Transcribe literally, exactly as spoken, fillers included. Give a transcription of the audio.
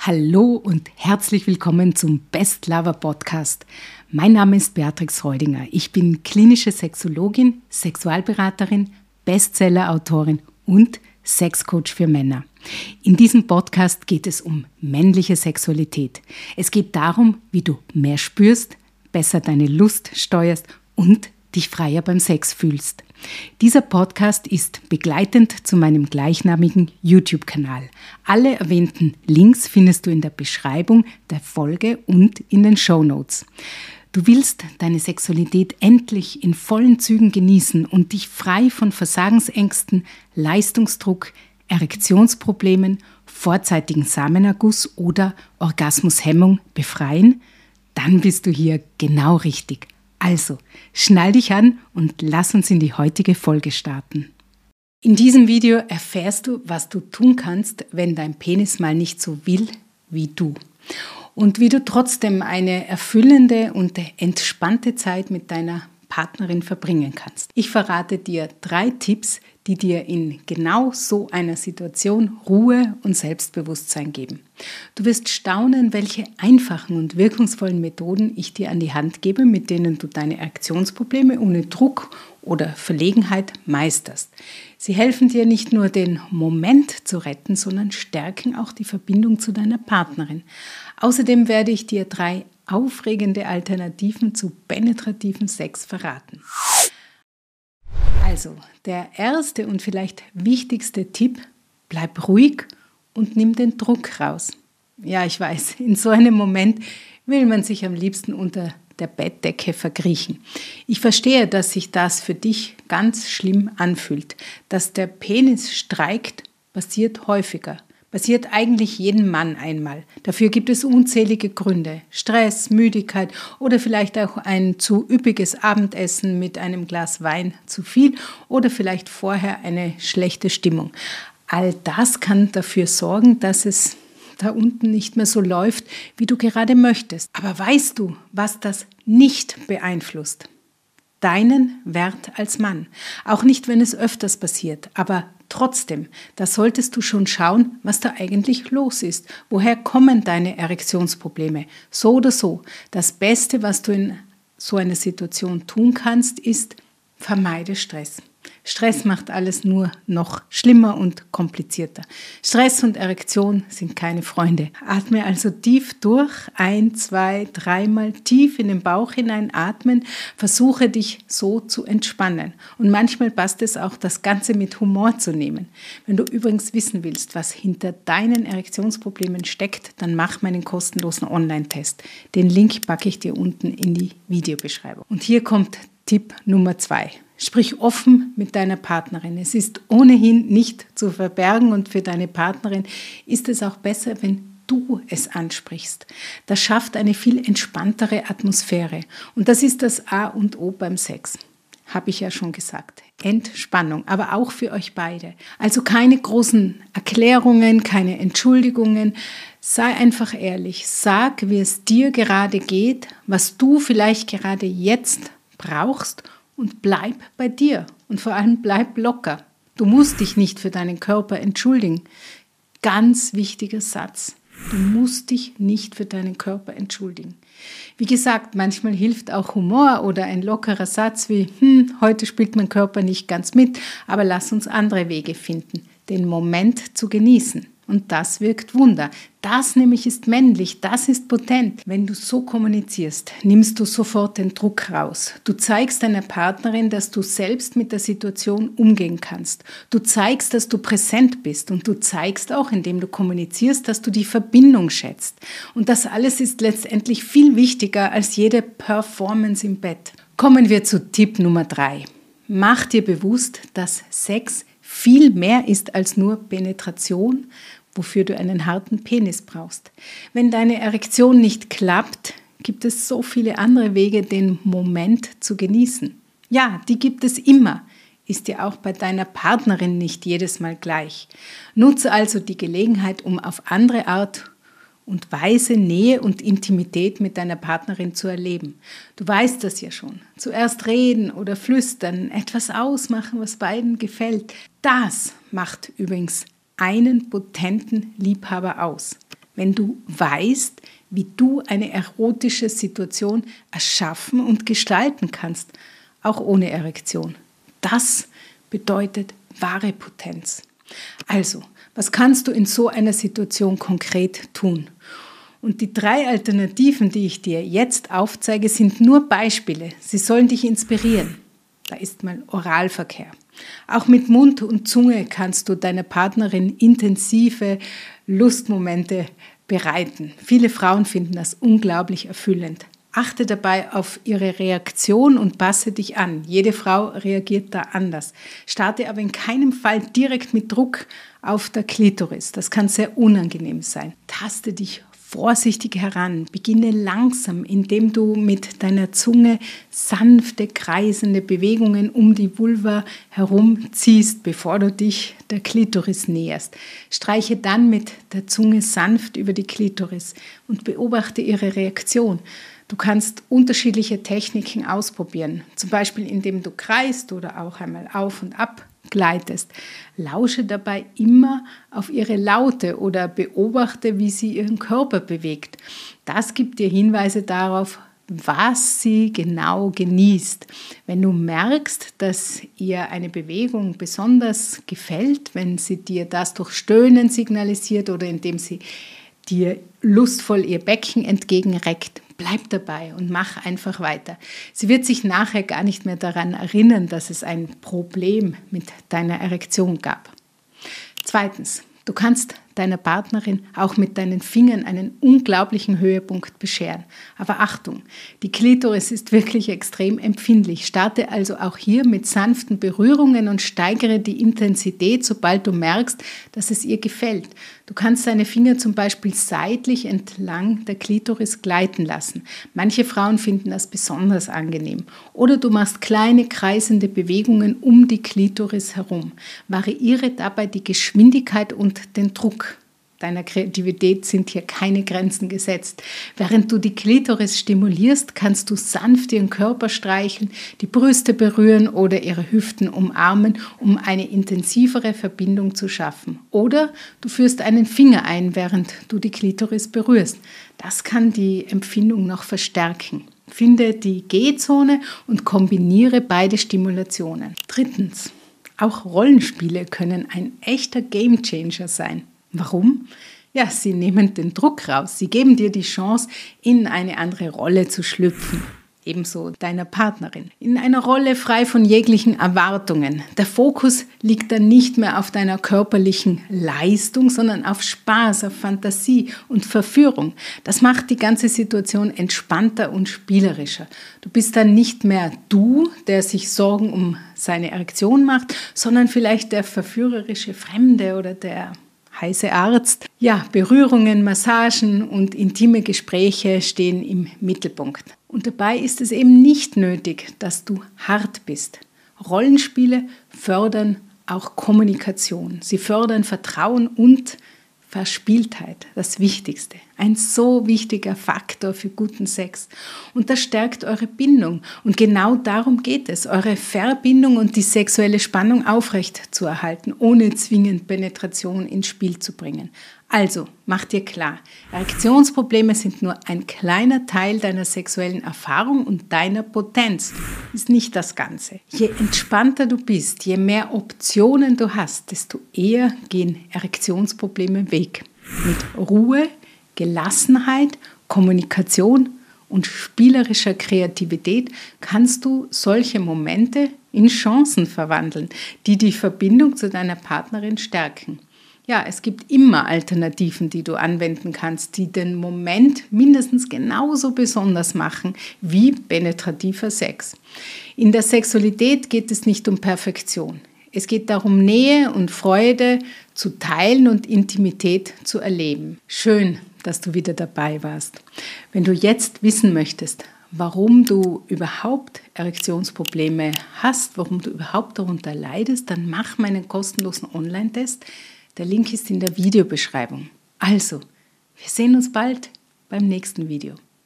Hallo und herzlich willkommen zum Best Lover Podcast. Mein Name ist Beatrix Reudinger. Ich bin klinische Sexologin, Sexualberaterin, Bestseller-Autorin und Sexcoach für Männer. In diesem Podcast geht es um männliche Sexualität. Es geht darum, wie du mehr spürst, besser deine Lust steuerst und dich freier beim Sex fühlst. Dieser Podcast ist begleitend zu meinem gleichnamigen YouTube-Kanal. Alle erwähnten Links findest du in der Beschreibung der Folge und in den Shownotes. Du willst deine Sexualität endlich in vollen Zügen genießen und dich frei von Versagensängsten, Leistungsdruck, Erektionsproblemen, vorzeitigen Samenerguss oder Orgasmushemmung befreien? Dann bist du hier genau richtig. Also, schnall dich an und lass uns in die heutige Folge starten. In diesem Video erfährst du, was du tun kannst, wenn dein Penis mal nicht so will wie du. Und wie du trotzdem eine erfüllende und entspannte Zeit mit deiner Partnerin verbringen kannst. Ich verrate dir drei Tipps, die dir in genau so einer Situation Ruhe und Selbstbewusstsein geben. Du wirst staunen, welche einfachen und wirkungsvollen Methoden ich dir an die Hand gebe, mit denen du deine Erektionsprobleme ohne Druck oder Verlegenheit meisterst. Sie helfen dir nicht nur den Moment zu retten, sondern stärken auch die Verbindung zu deiner Partnerin. Außerdem werde ich dir drei aufregende Alternativen zu penetrativen Sex verraten. Also, der erste und vielleicht wichtigste Tipp: bleib ruhig und nimm den Druck raus. Ja, ich weiß, in so einem Moment will man sich am liebsten unter der Bettdecke verkriechen. Ich verstehe, dass sich das für dich ganz schlimm anfühlt. Dass der Penis streikt, passiert häufiger. Passiert eigentlich jedem Mann einmal. Dafür gibt es unzählige Gründe. Stress, Müdigkeit oder vielleicht auch ein zu üppiges Abendessen mit einem Glas Wein zu viel oder vielleicht vorher eine schlechte Stimmung. All das kann dafür sorgen, dass es da unten nicht mehr so läuft, wie du gerade möchtest. Aber weißt du, was das nicht beeinflusst? Deinen Wert als Mann. Auch nicht, wenn es öfters passiert, aber trotzdem, da solltest du schon schauen, was da eigentlich los ist. Woher kommen deine Erektionsprobleme? So oder so. Das Beste, was du in so einer Situation tun kannst, ist: vermeide Stress. Stress macht alles nur noch schlimmer und komplizierter. Stress und Erektion sind keine Freunde. Atme also tief durch, ein, zwei, dreimal tief in den Bauch hinein atmen. Versuche dich so zu entspannen. Und manchmal passt es auch, das Ganze mit Humor zu nehmen. Wenn du übrigens wissen willst, was hinter deinen Erektionsproblemen steckt, dann mach meinen kostenlosen Online-Test. Den Link packe ich dir unten in die Videobeschreibung. Und hier kommt Tipp Nummer zwei. Sprich offen mit deiner Partnerin. Es ist ohnehin nicht zu verbergen und für deine Partnerin ist es auch besser, wenn du es ansprichst. Das schafft eine viel entspanntere Atmosphäre und das ist das A und O beim Sex. Habe ich ja schon gesagt. Entspannung, aber auch für euch beide. Also keine großen Erklärungen, keine Entschuldigungen. Sei einfach ehrlich. Sag, wie es dir gerade geht, was du vielleicht gerade jetzt brauchst. Und bleib bei dir und vor allem bleib locker. Du musst dich nicht für deinen Körper entschuldigen. Ganz wichtiger Satz. Du musst dich nicht für deinen Körper entschuldigen. Wie gesagt, manchmal hilft auch Humor oder ein lockerer Satz wie, hm, heute spielt mein Körper nicht ganz mit, aber lass uns andere Wege finden, den Moment zu genießen. Und das wirkt Wunder. Das nämlich ist männlich, das ist potent. Wenn du so kommunizierst, nimmst du sofort den Druck raus. Du zeigst deiner Partnerin, dass du selbst mit der Situation umgehen kannst. Du zeigst, dass du präsent bist und du zeigst auch, indem du kommunizierst, dass du die Verbindung schätzt. Und das alles ist letztendlich viel wichtiger als jede Performance im Bett. Kommen wir zu Tipp Nummer drei. Mach dir bewusst, dass Sex viel mehr ist als nur Penetration, wofür du einen harten Penis brauchst. Wenn deine Erektion nicht klappt, gibt es so viele andere Wege, den Moment zu genießen. Ja, die gibt es immer. Ist dir auch bei deiner Partnerin nicht jedes Mal gleich. Nutze also die Gelegenheit, um auf andere Art und Weise Nähe und Intimität mit deiner Partnerin zu erleben. Du weißt das ja schon. Zuerst reden oder flüstern, etwas ausmachen, was beiden gefällt. Das macht übrigens einen potenten Liebhaber aus. wenn du weißt, wie du eine erotische Situation erschaffen und gestalten kannst, auch ohne Erektion. Das bedeutet wahre Potenz. Also, was kannst du in so einer Situation konkret tun? Und die drei Alternativen, die ich dir jetzt aufzeige, sind nur Beispiele. Sie sollen dich inspirieren. Da ist mal Oralverkehr. Auch mit Mund und Zunge kannst du deiner Partnerin intensive Lustmomente bereiten. Viele Frauen finden das unglaublich erfüllend. Achte dabei auf ihre Reaktion und passe dich an. Jede Frau reagiert da anders. Starte aber in keinem Fall direkt mit Druck auf der Klitoris. Das kann sehr unangenehm sein. Taste dich vorsichtig heran. Beginne langsam, indem du mit deiner Zunge sanfte, kreisende Bewegungen um die Vulva herumziehst, bevor du dich der Klitoris näherst. Streiche dann mit der Zunge sanft über die Klitoris und beobachte ihre Reaktion. Du kannst unterschiedliche Techniken ausprobieren, zum Beispiel indem du kreist oder auch einmal auf und ab gleitest. Lausche dabei immer auf ihre Laute oder beobachte, wie sie ihren Körper bewegt. Das gibt dir Hinweise darauf, was sie genau genießt. Wenn du merkst, dass ihr eine Bewegung besonders gefällt, wenn sie dir das durch Stöhnen signalisiert oder indem sie dir lustvoll ihr Becken entgegenreckt, bleib dabei und mach einfach weiter. Sie wird sich nachher gar nicht mehr daran erinnern, dass es ein Problem mit deiner Erektion gab. Zweitens, du kannst deiner Partnerin auch mit deinen Fingern einen unglaublichen Höhepunkt bescheren. Aber Achtung, die Klitoris ist wirklich extrem empfindlich. Starte also auch hier mit sanften Berührungen und steigere die Intensität, sobald du merkst, dass es ihr gefällt. Du kannst deine Finger zum Beispiel seitlich entlang der Klitoris gleiten lassen. Manche Frauen finden das besonders angenehm. Oder du machst kleine kreisende Bewegungen um die Klitoris herum. Variiere dabei die Geschwindigkeit und den Druck. Deiner Kreativität sind hier keine Grenzen gesetzt. Während du die Klitoris stimulierst, kannst du sanft ihren Körper streicheln, die Brüste berühren oder ihre Hüften umarmen, um eine intensivere Verbindung zu schaffen. Oder du führst einen Finger ein, während du die Klitoris berührst. Das kann die Empfindung noch verstärken. Finde die G-Zone und kombiniere beide Stimulationen. Drittens, auch Rollenspiele können ein echter Gamechanger sein. Warum? Ja, sie nehmen den Druck raus. Sie geben dir die Chance, in eine andere Rolle zu schlüpfen. Ebenso deiner Partnerin. In einer Rolle frei von jeglichen Erwartungen. Der Fokus liegt dann nicht mehr auf deiner körperlichen Leistung, sondern auf Spaß, auf Fantasie und Verführung. Das macht die ganze Situation entspannter und spielerischer. Du bist dann nicht mehr du, der sich Sorgen um seine Erektion macht, sondern vielleicht der verführerische Fremde oder der heiße Arzt. Ja, Berührungen, Massagen und intime Gespräche stehen im Mittelpunkt. Und dabei ist es eben nicht nötig, dass du hart bist. Rollenspiele fördern auch Kommunikation. Sie fördern Vertrauen und Verspieltheit, das Wichtigste. Ein so wichtiger Faktor für guten Sex. Und das stärkt eure Bindung. Und genau darum geht es, eure Verbindung und die sexuelle Spannung aufrecht zu erhalten, ohne zwingend Penetration ins Spiel zu bringen. Also, mach dir klar, Erektionsprobleme sind nur ein kleiner Teil deiner sexuellen Erfahrung und deiner Potenz, ist nicht das Ganze. Je entspannter du bist, je mehr Optionen du hast, desto eher gehen Erektionsprobleme weg. Mit Ruhe, Gelassenheit, Kommunikation und spielerischer Kreativität kannst du solche Momente in Chancen verwandeln, die die Verbindung zu deiner Partnerin stärken. Ja, es gibt immer Alternativen, die du anwenden kannst, die den Moment mindestens genauso besonders machen wie penetrativer Sex. In der Sexualität geht es nicht um Perfektion. Es geht darum, Nähe und Freude zu teilen und Intimität zu erleben. Schön, dass du wieder dabei warst. Wenn du jetzt wissen möchtest, warum du überhaupt Erektionsprobleme hast, warum du überhaupt darunter leidest, dann mach meinen kostenlosen Online-Test. Der Link ist in der Videobeschreibung. Also, wir sehen uns bald beim nächsten Video.